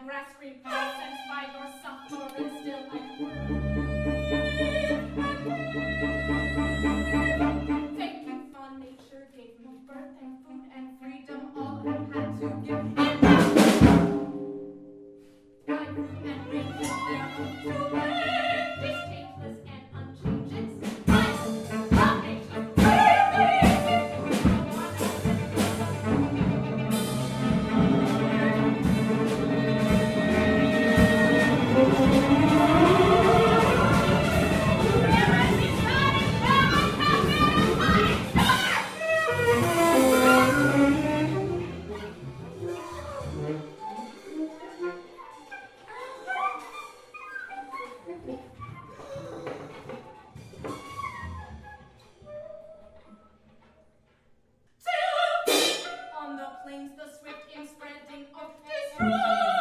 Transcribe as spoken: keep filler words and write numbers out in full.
grass green plants, and by your suffering still I thank you for nature gave me birth and food and freedom, all I had to give in. I grew and reaped there to live, tasteless and unchanging. On the plains, the swift in spreading of this